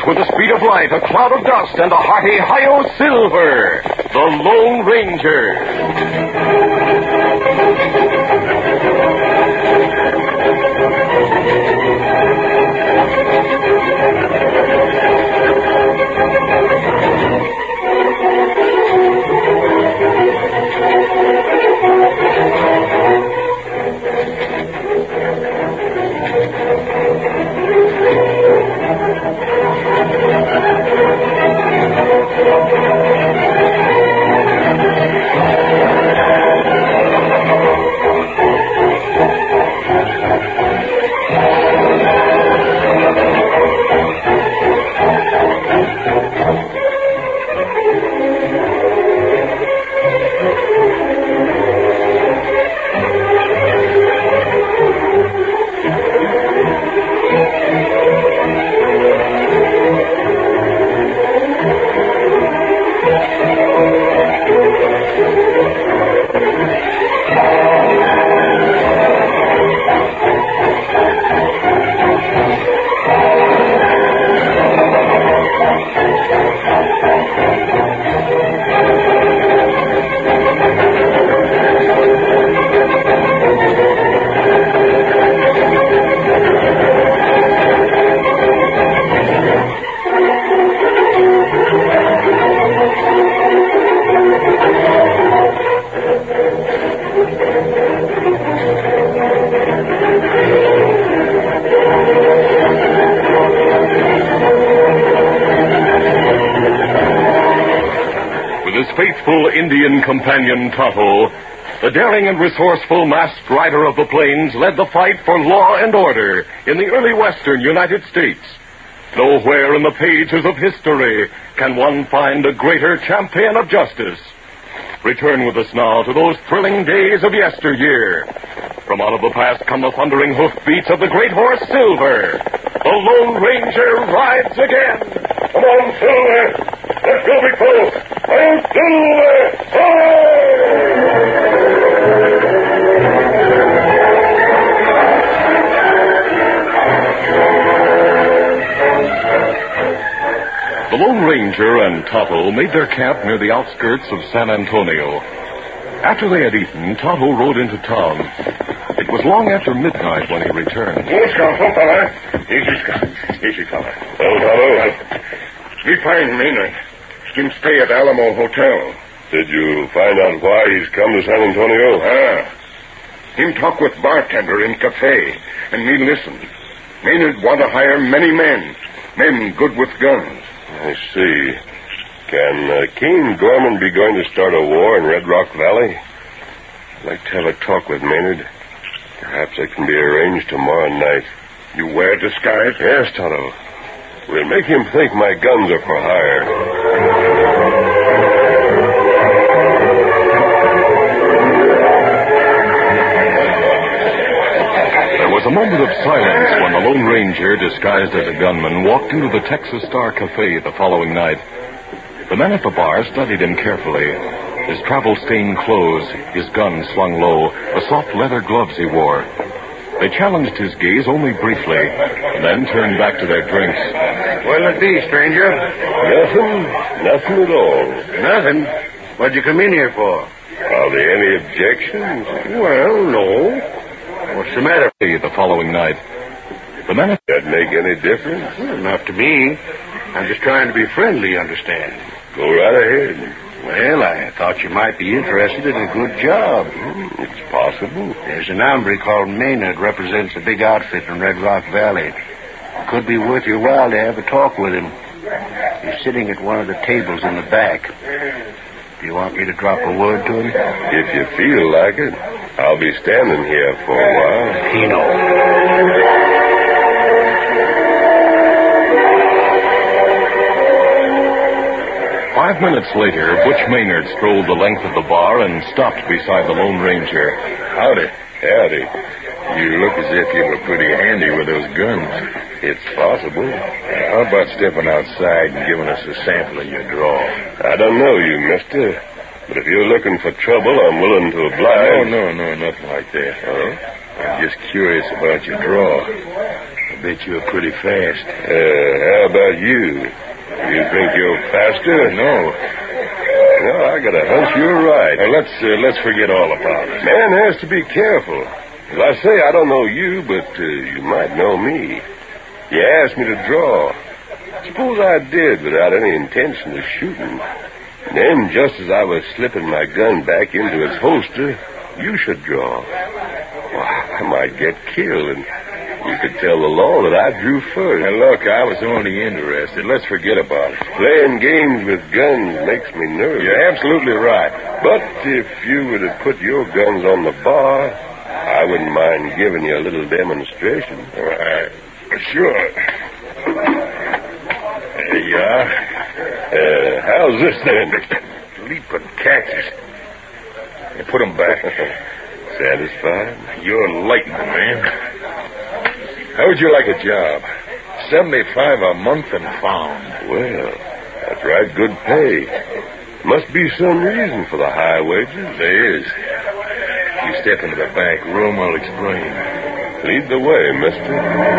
with the speed of light, a cloud of dust, and a hearty Hi-Yo Silver, the Lone Ranger. Faithful Indian companion Tonto, the daring and resourceful masked rider of the plains, led the fight for law and order in the early western United States. Nowhere in the pages of history can one find a greater champion of justice. Return with us now to those thrilling days of yesteryear. From out of the past come the thundering hoofbeats of the great horse Silver. The Lone Ranger rides again. Come on, Silver. Let's go, big fellow. Oh, Silver! The Lone Ranger and Tonto made their camp near the outskirts of San Antonio. After they had eaten, Tonto rode into town. It was long after midnight when he returned. Easy, fella. Oh, Tonto. We find Maynard. Him stay at Alamo Hotel. Did you find out why he's come to San Antonio? Him talk with bartender in cafe, and me listen. Maynard want to hire many men good with guns. I see. Can King Gorman be going to start a war in Red Rock Valley? I'd like to have a talk with Maynard. Perhaps it can be arranged tomorrow night. You wear disguise? Yes, Tonto. We'll make him think my guns are for hire. There was a moment of silence when the Lone Ranger, disguised as a gunman, walked into the Texas Star Cafe the following night. The men at the bar studied him carefully. His travel-stained clothes, his gun slung low, the soft leather gloves he wore. They challenged his gaze only briefly, and then turned back to their drinks. What'll it be, stranger? Nothing at all. Nothing? What'd you come in here for? Are there any objections? Well, no. What's the matter? The following night, the men... That make any difference? Well, not to me. I'm just trying to be friendly, you understand. Go right ahead. Well, I thought you might be interested in a good job. It's possible. There's an hombre called Maynard, represents a big outfit in Red Rock Valley. Could be worth your while to have a talk with him. He's sitting at one of the tables in the back. Do you want me to drop a word to him? If you feel like it. I'll be standing here for a while. He knows. 5 minutes later, Butch Maynard strolled the length of the bar and stopped beside the Lone Ranger. Howdy. You look as if you were pretty handy with those guns. It's possible. How about stepping outside and giving us a sample of your draw? I don't know you, mister. But if you're looking for trouble, I'm willing to oblige. No, nothing like that. I'm just curious about your draw. I've bet you're pretty fast. How about you? You think you're faster? No. No, I got a hunch you're right. Let's forget all about it. Man has to be careful. As I say, I don't know you, but you might know me. You asked me to draw. Suppose I did without any intention of shooting. And then, just as I was slipping my gun back into its holster, you should draw. Well, I might get killed, and you could tell the law that I drew first. Now, look, I was only interested. Let's forget about it. Playing games with guns makes me nervous. You're absolutely right. But if you were to put your guns on the bar, I wouldn't mind giving you a little demonstration. Sure. There you are. How's this then? Leaping cactus. You put them back. Satisfied? You're lightning, man. How would you like a job? $75 a month and found. Well, that's right, good pay. Must be some reason for the high wages. There is. You step into the back room, I'll explain. Lead the way, mister.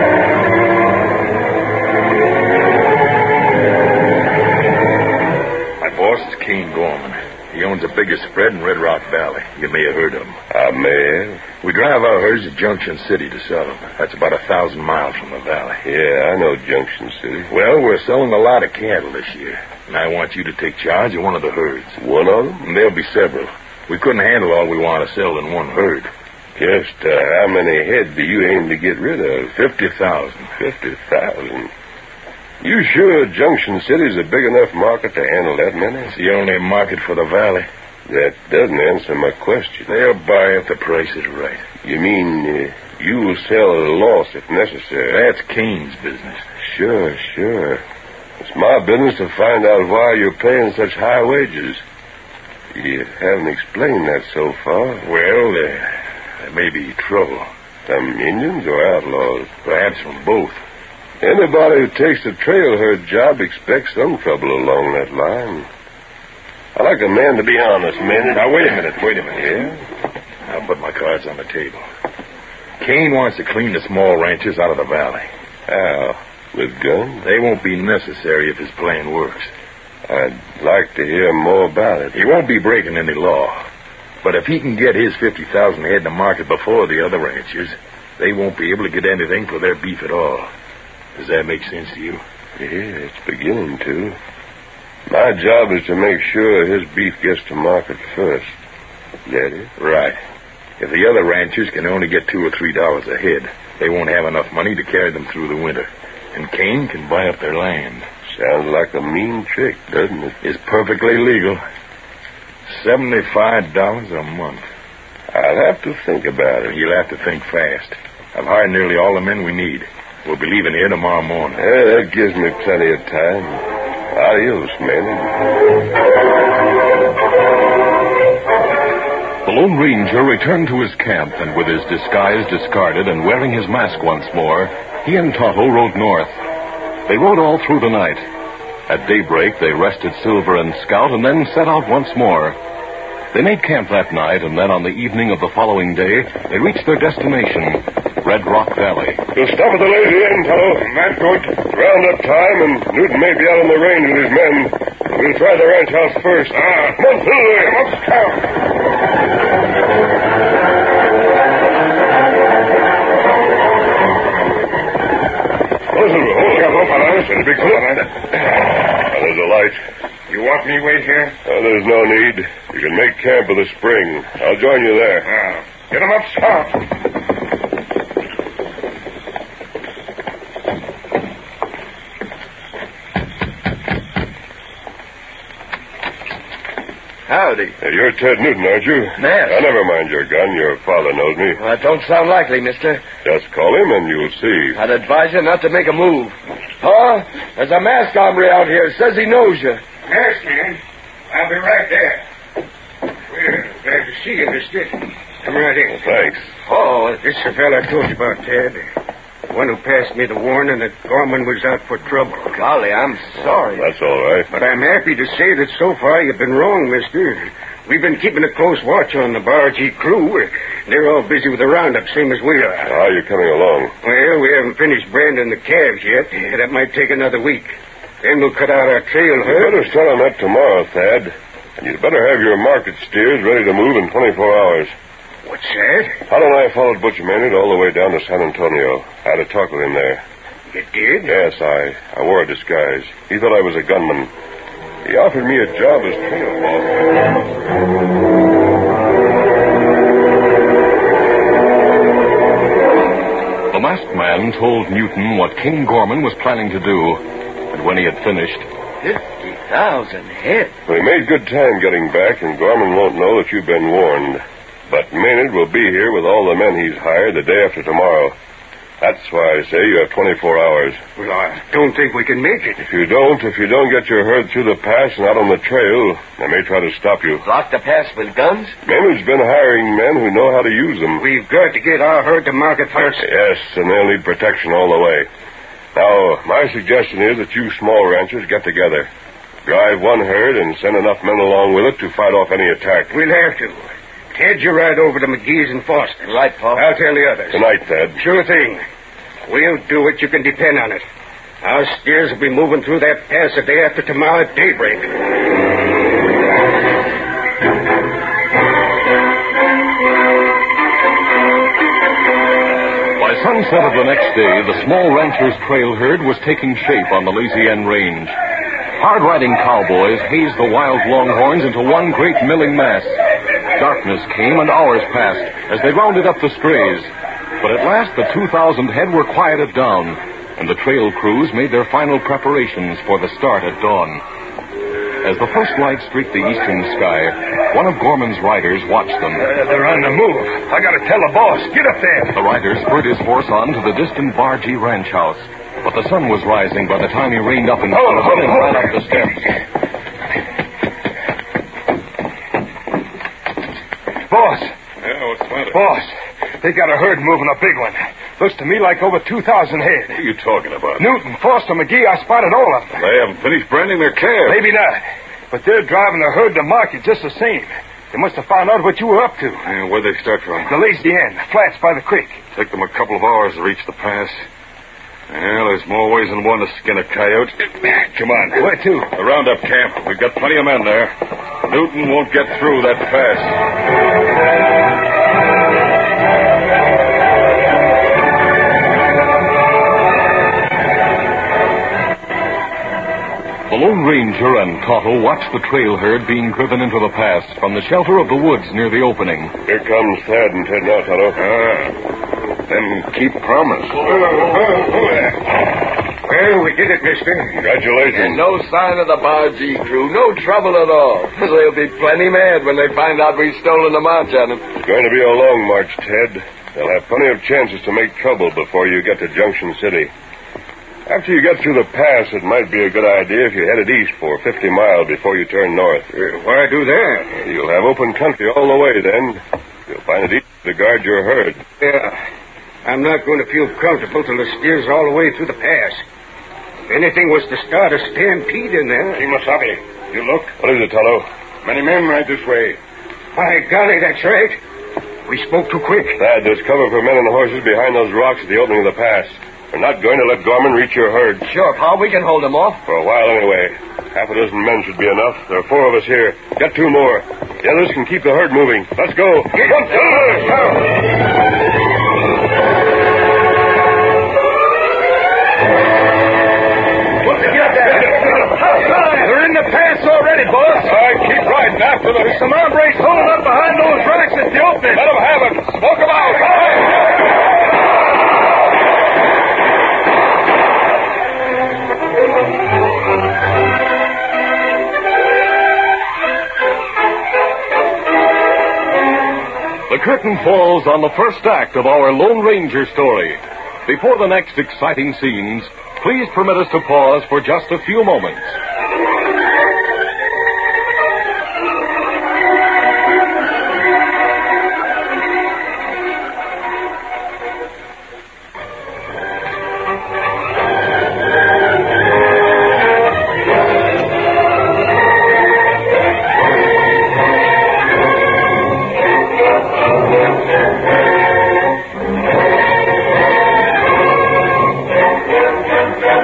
My boss is Kane Gorman. He owns the biggest spread in Red Rock Valley. You may have heard of him. I may have. We drive our herds to Junction City to sell them. That's about 1,000 miles from the valley. Yeah, I know Junction City. Well, we're selling a lot of cattle this year, and I want you to take charge of one of the herds. One of them? And there'll be several. We couldn't handle all we want to sell in one herd. Just how many head do you aim to get rid of? 50,000. 50,000. You sure Junction City's a big enough market to handle that many? It's the only market for the valley. That doesn't answer my question. They'll buy if the price is right. You mean you will sell at a loss if necessary? That's Kane's business. Sure. It's my business to find out why you're paying such high wages. You haven't explained that so far. Well, there may be trouble. Some Indians or outlaws? Perhaps from both. Anybody who takes a trail herd job expects some trouble along that line. I like a man to be honest, man. Now, wait a minute. Yeah? I'll put my cards on the table. Kane wants to clean the small ranches out of the valley. How? With guns? They won't be necessary if his plan works. I'd like to hear more about it. He won't be breaking any law. But if he can get his 50,000 head to market before the other ranchers, they won't be able to get anything for their beef at all. Does that make sense to you? Yeah, it's beginning to. My job is to make sure his beef gets to market first. That it? Right. If the other ranchers can only get $2 or $3 a head, they won't have enough money to carry them through the winter. And Kane can buy up their land. Sounds like a mean trick, doesn't it? It's perfectly legal. $75 a month. I'll have to think about it. You'll have to think fast. I've hired nearly all the men we need. We'll be leaving here tomorrow morning. That gives me plenty of time. Adios, man. The Lone Ranger returned to his camp, and with his disguise discarded and wearing his mask once more, he and Tonto rode north. They rode all through the night. At daybreak, they rested Silver and Scout and then set out once more. They made camp that night, and then on the evening of the following day, they reached their destination, Red Rock Valley. You'll stop at the lazy inn, Tonto. That's good. Round-up time, and Newton may be out on the range with his men. We'll try the ranch house first. Come on, Silver. Come on, Scout. There's a light. You want me wait here? There's no need. You can make camp at the spring. I'll join you there. Get him up, Scout. Howdy. You're Ted Newton, aren't you? Yes. Never mind your gun. Your father knows me. Well, that don't sound likely, mister. Just call him and you'll see. I'd advise you not to make a move. Huh? There's a masked hombre out here. Says he knows you. Yes, man. I'll be right there. Well, glad to see you, mister. Come right in. Thanks. Oh, This is the fellow I told you about, Ted. The one who passed me the warning that Gorman was out for trouble. golly, I'm sorry. That's all right. But I'm happy to say that so far you've been wrong, mister. We've been keeping a close watch on the Bargee crew. They're all busy with the roundup, same as we are. How are you coming along? Well, we haven't finished branding the calves yet. That might take another week. Then we'll cut out our trail You herd. better start on that tomorrow, Thad. And you'd better have your market steers ready to move in 24 hours. What's that? Hal and I followed Butch Maynard all the way down to San Antonio. I had a talk with him there. You did? Yes, I wore a disguise. He thought I was a gunman. He offered me a job as trail boss. The masked man told Newton what King Gorman was planning to do, and when he had finished, 50,000 head. We made good time getting back, and Gorman won't know that you've been warned. But Maynard will be here with all the men he's hired the day after tomorrow. That's why I say you have 24 hours. Well, I don't think we can make it. If you don't get your herd through the pass and out on the trail, they may try to stop you. Block the pass with guns? Maynard's been hiring men who know how to use them. We've got to get our herd to market first. Yes, and they'll need protection all the way. Now, my suggestion is that you small ranchers get together. Drive one herd and send enough men along with it to fight off any attack. We'll have to. Ted, you ride over to McGee's and Foster. Right, Pa. I'll tell the others. Tonight, Thad. Sure thing. We'll do it. You can depend on it. Our steers will be moving through that pass the day after tomorrow at daybreak. by sunset of the next day, the small rancher's trail herd was taking shape on the Lazy N Range. Hard-riding cowboys hazed the wild longhorns into one great milling mass. Darkness came and hours passed as they rounded up the strays. But at last the 2,000 head were quieted down, and the trail crews made their final preparations for the start at dawn. As the first light streaked the eastern sky, one of Gorman's riders watched them. They're on the move. I gotta tell the boss. Get up there. The rider spurred his horse on to the distant Bargee ranch house. But the sun was rising by the time he reined up and ran up the steps. Boss. Yeah, what's the matter? Boss, they got a herd moving, a big one. Looks to me like over 2,000 head. What are you talking about? Newton, Foster, McGee, I spotted all of them. They haven't finished branding their calves. Maybe not. But they're driving the herd to market just the same. They must have found out what you were up to. Where'd they start from? The Lazy N, flats by the creek. Took them a couple of hours to reach the pass. Well, there's more ways than one to skin a coyote. Come on. Where to? The roundup camp. We've got plenty of men there. Newton won't get through that pass. The Lone Ranger and Tonto watched the trail herd being driven into the pass from the shelter of the woods near the opening. Here comes Thad and Ted now, Tonto. Then keep promise. Well, we did it, mister. Congratulations. And no sign of the Bargee crew. No trouble at all. They'll be plenty mad when they find out we've stolen the march on them. It's going to be a long march, Ted. They'll have plenty of chances to make trouble before you get to Junction City. After you get through the pass, it might be a good idea if you headed east for 50 miles before you turn north. Why do that? You'll have open country all the way then. You'll find it easy to guard your herd. Yeah. I'm not going to feel comfortable till the steers are all the way through the pass. If anything was to start a stampede in there... Kimasabi, you look. What is it, Tonto? Many men right this way. By golly, that's right. We spoke too quick. Thad, there's cover for men and horses behind those rocks at the opening of the pass. We're not going to let Gorman reach your herd. Sure, Pa, we can hold them off. For a while, anyway. Half a dozen men should be enough. There are 4 of us here. Get 2 more. The others can keep the herd moving. Let's go. They're in the pass already, boss. All right, keep riding after them. There's some hombres holding up behind those rocks at the opening. Let them have it. Smoke them out. The curtain falls on the first act of our Lone Ranger story. Before the next exciting scenes, please permit us to pause for just a few moments.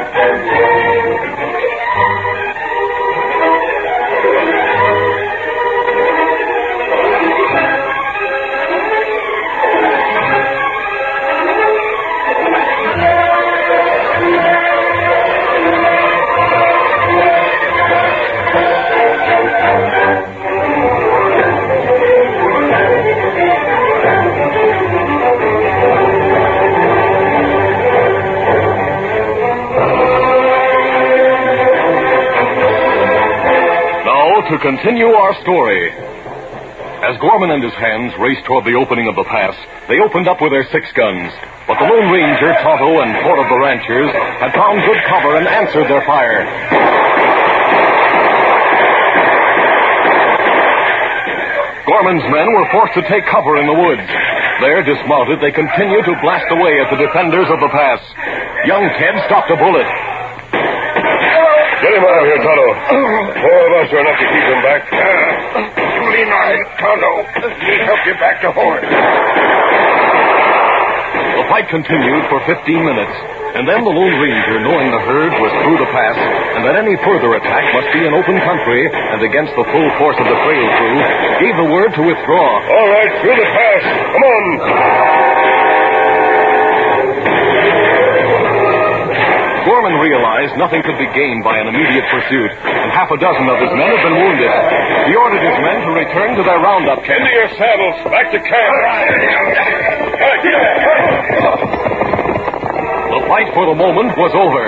To continue our story. As Gorman and his hands raced toward the opening of the pass, they opened up with their 6 guns. But the Lone Ranger, Tonto, and 4 of the ranchers had found good cover and answered their fire. Gorman's men were forced to take cover in the woods. There, dismounted, they continued to blast away at the defenders of the pass. Young Ted stopped a bullet. Get him out of here, Tonto. 4 of us are enough to keep him back. You lean on it, Tonto. He'll help you back to Horn. The fight continued for 15 minutes, and then the Lone Ranger, knowing the herd was through the pass and that any further attack must be in open country and against the full force of the trail crew, gave the word to withdraw. All right, through the pass. Come on. Gorman realized nothing could be gained by an immediate pursuit, and half a dozen of his men had been wounded. He ordered his men to return to their roundup camp. Into your saddles. Back to camp. The fight for the moment was over.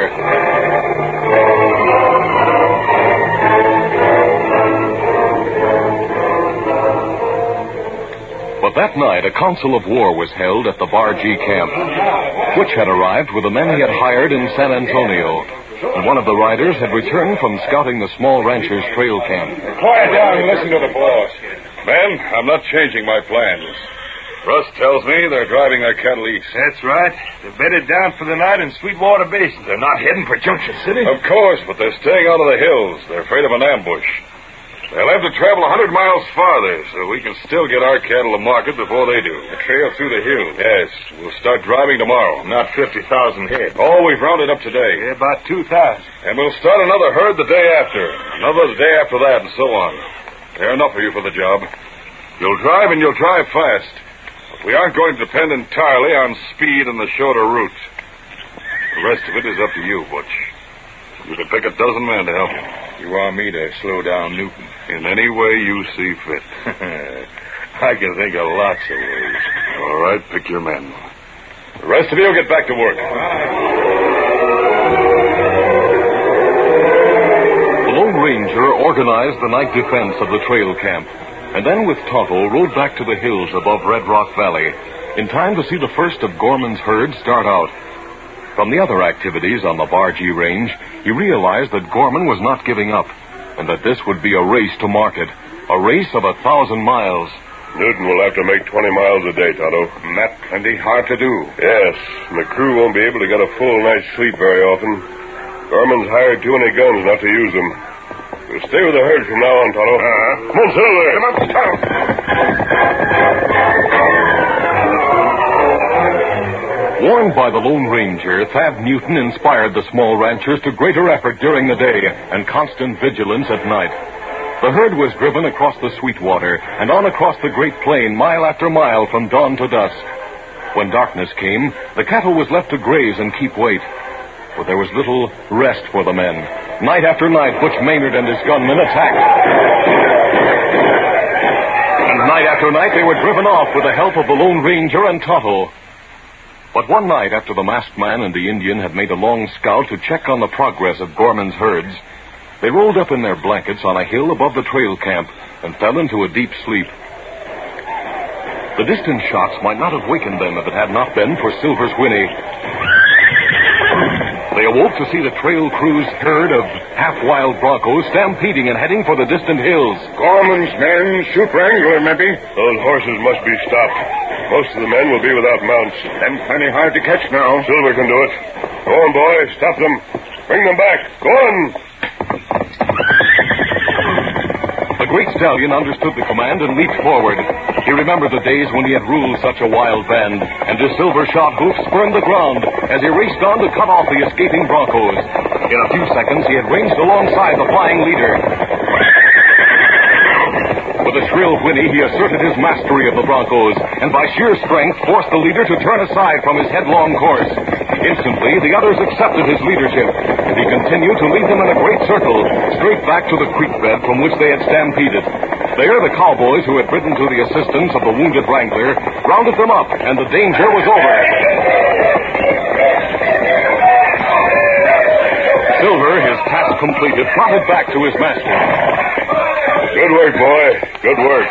But that night, a council of war was held at the Bargee camp. Butch had arrived with the men he had hired in San Antonio, and one of the riders had returned from scouting the small rancher's trail camp. Quiet down and listen to the boss. Men, I'm not changing my plans. Russ tells me they're driving their cattle east. That's right. They're bedded down for the night in Sweetwater Basin. They're not heading for Junction City? Of course, but they're staying out of the hills. They're afraid of an ambush. They'll have to travel 100 miles farther, so we can still get our cattle to market before they do. The trail through the hills? Yes, we'll start driving tomorrow. Not 50,000 head. Oh, we've rounded up today. Yeah, about 2,000. And we'll start another herd the day after. Another the day after that, and so on. There are enough of you for the job. You'll drive, and you'll drive fast. But we aren't going to depend entirely on speed and the shorter route. The rest of it is up to you, Butch. You can pick a dozen men to help you. You want me to slow down Newton? In any way you see fit. I can think of lots of ways. All right, pick your men. The rest of you will get back to work. The Lone Ranger organized the night defense of the trail camp, and then with Tonto rode back to the hills above Red Rock Valley, in time to see the first of Gorman's herd start out. From the other activities on the Bargee Range, he realized that Gorman was not giving up, and that this would be a race to market, a race of 1,000 miles. Newton will have to make 20 miles a day, Tonto. And that's plenty hard to do. Yes, and the crew won't be able to get a full night's sleep very often. Gorman's hired too many guns not to use them. We'll stay with the herd from now on, Tonto. Come on, Silver. Come on, Tonto. Warned by the Lone Ranger, Thad Newton inspired the small ranchers to greater effort during the day and constant vigilance at night. The herd was driven across the Sweetwater and on across the Great Plain mile after mile from dawn to dusk. When darkness came, the cattle was left to graze and keep weight. But there was little rest for the men. Night after night, Butch Maynard and his gunmen attacked. And night after night, they were driven off with the help of the Lone Ranger and Tonto. But one night, after the masked man and the Indian had made a long scout to check on the progress of Gorman's herds, they rolled up in their blankets on a hill above the trail camp and fell into a deep sleep. The distant shots might not have wakened them if it had not been for Silver's whinny. They awoke to see the trail crew's herd of half-wild broncos stampeding and heading for the distant hills. Gorman's men shoot Wrangler, maybe. Those horses must be stopped. Most of the men will be without mounts. Them plenty hard to catch now. Silver can do it. Go on, boy. Stop them. Bring them back. Go on. The great stallion understood the command and leaped forward. He remembered the days when he had ruled such a wild band, and his silver-shod hoofs spurned the ground as he raced on to cut off the escaping broncos. In a few seconds, he had ranged alongside the flying leader. With a shrill whinny, he asserted his mastery of the broncos, and by sheer strength forced the leader to turn aside from his headlong course. Instantly, the others accepted his leadership, and he continued to lead them in a great circle, straight back to the creek bed from which they had stampeded. There, the cowboys who had ridden to the assistance of the wounded wrangler rounded them up, and the danger was over. Silver, his task completed, trotted back to his master. Good work, boy. Good work.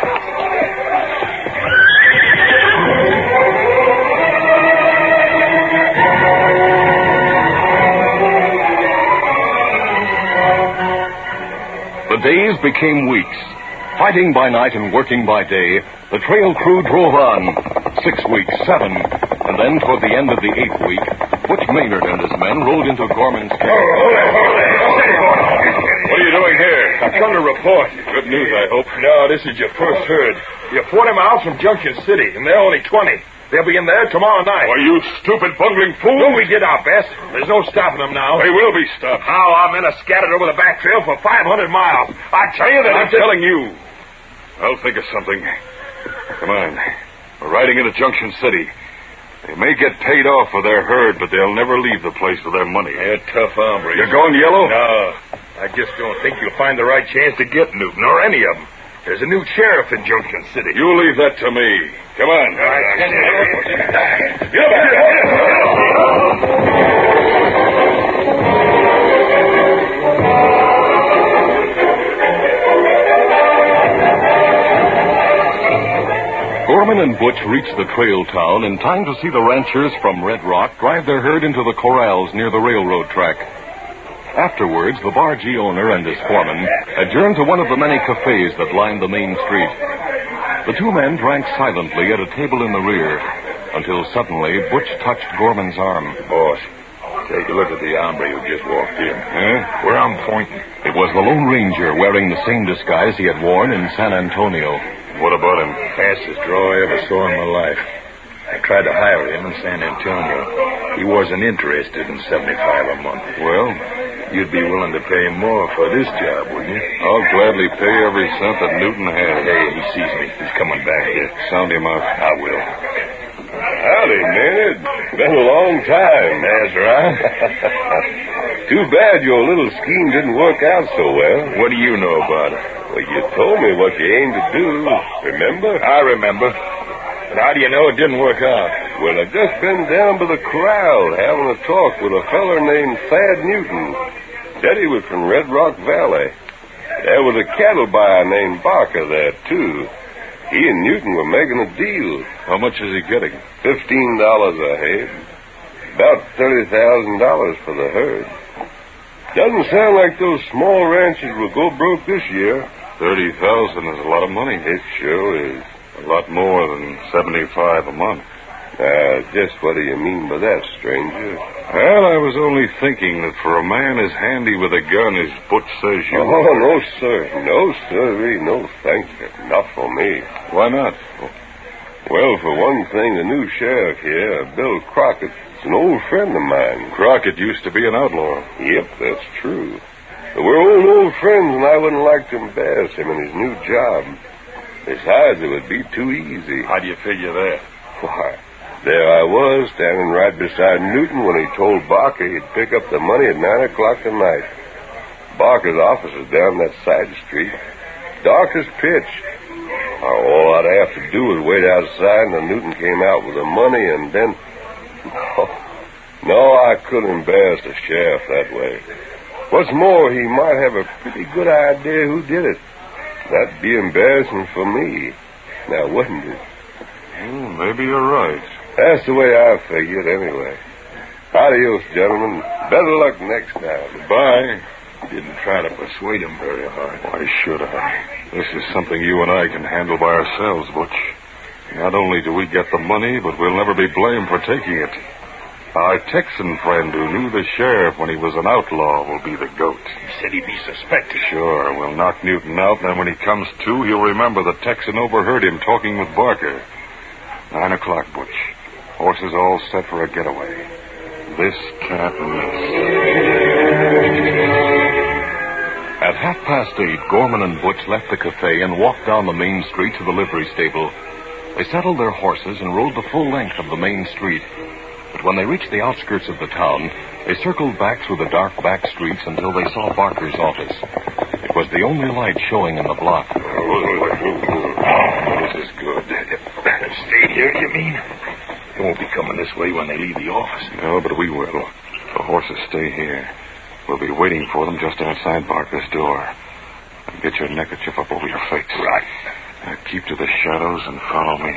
The days became weeks. Fighting by night and working by day, the trail crew drove on. 6 weeks, 7, and then toward the end of the 8th week, Butch Maynard and his men rode into Gorman's camp. What are you doing here? I've come to report. Good news, I hope. No, this is your first herd. You're 40 miles from Junction City, and they're only 20. They'll be in there tomorrow night. Are you stupid, bungling fool? Well, we did our best. There's no stopping them now. They will be stopped. How? Our men are scattered over the back trail for 500 miles. I tell you that I'm telling you. I'll think of something. Come on. We're riding into Junction City. They may get paid off for their herd, but they'll never leave the place with their money. They're tough hombres. You're going yellow? No. I just don't think you'll find the right chance to get Newton or any of them. There's a new sheriff in Junction City. You leave that to me. Come on. Gorman and Butch reached the trail town in time to see the ranchers from Red Rock drive their herd into the corrals near the railroad track. Afterwards, the bargee owner and his foreman adjourned to one of the many cafes that lined the main street. The two men drank silently at a table in the rear, until suddenly Butch touched Gorman's arm. Boss, take a look at the hombre who just walked in. Where I'm pointing. It was the Lone Ranger wearing the same disguise he had worn in San Antonio. What about him? Fastest draw I ever saw in my life. I tried to hire him in San Antonio. He wasn't interested in $75 a month. Well, you'd be willing to pay him more for this job, wouldn't you? I'll gladly pay every cent that Newton has. Hey, he sees me. He's coming back here. Sound him out. I will. Howdy, Maynard. Been a long time. That's right. Too bad your little scheme didn't work out so well. What do you know about it? Well, you told me what you aimed to do. Remember? I remember. But how do you know it didn't work out? Well, I've just been down by the corral having a talk with a feller named Thad Newton. Said he was from Red Rock Valley. There was a cattle buyer named Barker there, too. He and Newton were making a deal. How much is he getting? $15 a head. About $30,000 for the herd. Doesn't sound like those small ranches will go broke this year. 30,000 is a lot of money. It sure is. A lot more than 75 a month. Just what do you mean by that, stranger? Well, I was only thinking that for a man as handy with a gun as Butch says you Oh, are... no, sir. No, sir. No, thank you. Not for me. Why not? Well, for one thing, the new sheriff here, Bill Crockett, is an old friend of mine. Crockett used to be an outlaw. Yep, that's true. But we're old friends, and I wouldn't like to embarrass him in his new job. Besides, it would be too easy. How do you figure that? Why, there I was, standing right beside Newton when he told Barker he'd pick up the money at 9 o'clock tonight. Barker's office is down that side street. Dark as pitch. All I'd have to do was wait outside, and Newton came out with the money, and then... No, I couldn't embarrass the sheriff that way. What's more, he might have a pretty good idea who did it. That'd be embarrassing for me. Now, wouldn't it? Maybe you're right. That's the way I figured, anyway. Adios, gentlemen. Better luck next time. Goodbye. Didn't try to persuade him very hard. Why should I? This is something you and I can handle by ourselves, Butch. Not only do we get the money, but we'll never be blamed for taking it. Our Texan friend who knew the sheriff when he was an outlaw will be the goat. He said he'd be suspected. Sure, we'll knock Newton out, and then when he comes to, he'll remember the Texan overheard him talking with Barker. 9 o'clock, Butch. Horses all set for a getaway. This can't miss. At 8:30, Gorman and Butch left the cafe and walked down the main street to the livery stable. They saddled their horses and rode the full length of the main street. But when they reached the outskirts of the town, they circled back through the dark back streets until they saw Barker's office. It was the only light showing in the block. This is good. Stay here, you mean? They won't be coming this way when they leave the office. No, but we will. The horses stay here. We'll be waiting for them just outside Barker's door. Get your neckerchief up over your face. Right. Now keep to the shadows and follow me.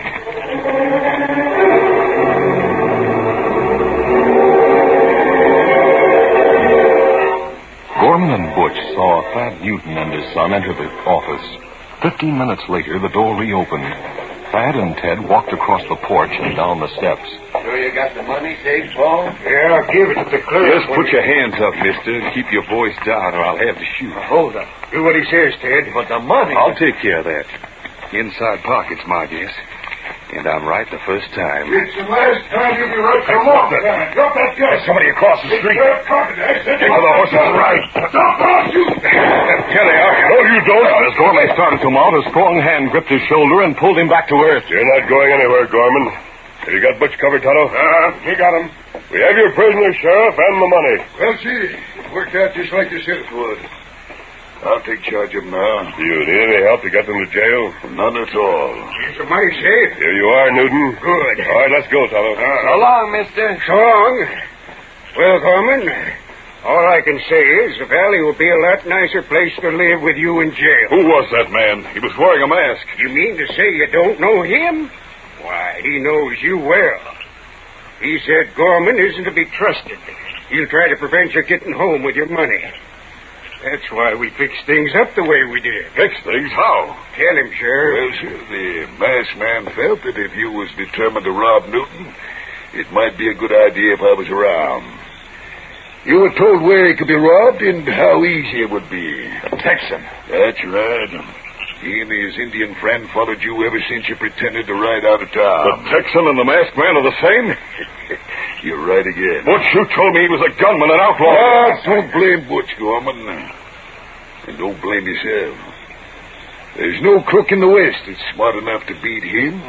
Gorman and Butch saw Thad Newton and his son enter the office. 15 minutes later, the door reopened. Thad and Ted walked across the porch and down the steps. Sure you got the money safe, Paul? Yeah, I'll give it to the clerk. Just put your hands up, mister, and keep your voice down, or I'll have to shoot. Hold up. Do what he says, Ted. But the money... I'll take care of that. Inside pockets, my guess. And I'm right the first time. It's the last time you'll be right. Come on. Drop that gun. Somebody across the street. Get for the horses to ride. Stop, I'll shoot. Here they are. No, you don't. As Gorman started to mount, a strong hand gripped his shoulder and pulled him back to earth. You're not going anywhere, Gorman. Have you got Butch covered, Tonto? We got him. We have your prisoner, Sheriff, and the money. Well, see, it worked out just like the sheriff would. I'll take charge of them now. Do you need any help to get them to jail? None at all. Is the money safe? Here you are, Newton. Good. All right, let's go, Tonto. So long, mister. So long. Well, Gorman, all I can say is the valley will be a lot nicer place to live with you in jail. Who was that man? He was wearing a mask. You mean to say you don't know him? Why, he knows you well. He said Gorman isn't to be trusted. He'll try to prevent you getting home with your money. That's why we fixed things up the way we did. Fix things? How? Tell him, Sheriff. Well, sir, the masked man felt that if you was determined to rob Newton, it might be a good idea if I was around. You were told where he could be robbed and how easy it would be. The Texan. That's right. He and his Indian friend followed you ever since you pretended to ride out of town. The Texan and the masked man are the same? You're right again. Butch, you told me he was a gunman, an outlaw. Don't blame Butch, Gorman. And don't blame yourself. There's no crook in the West that's smart enough to beat him.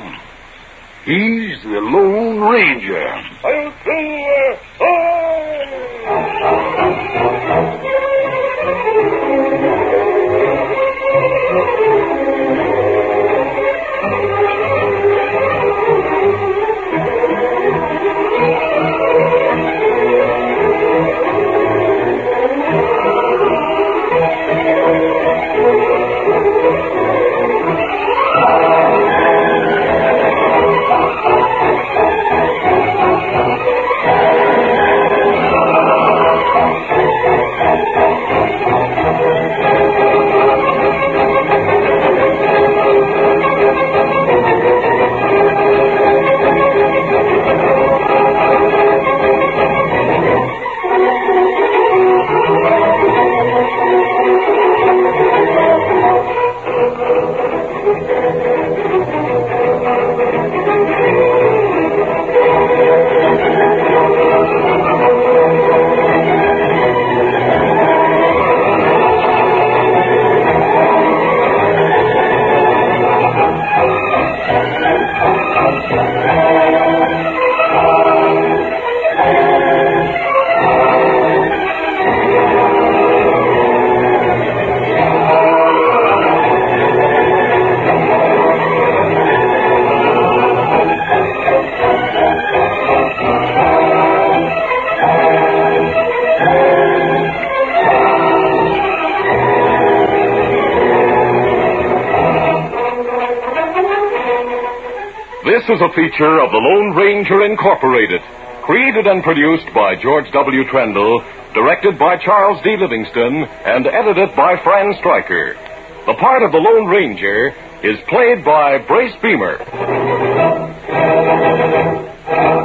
He's the Lone Ranger. This is a feature of the Lone Ranger Incorporated, created and produced by George W. Trendle, directed by Charles D. Livingston, and edited by Fran Stryker. The part of the Lone Ranger is played by Brace Beamer.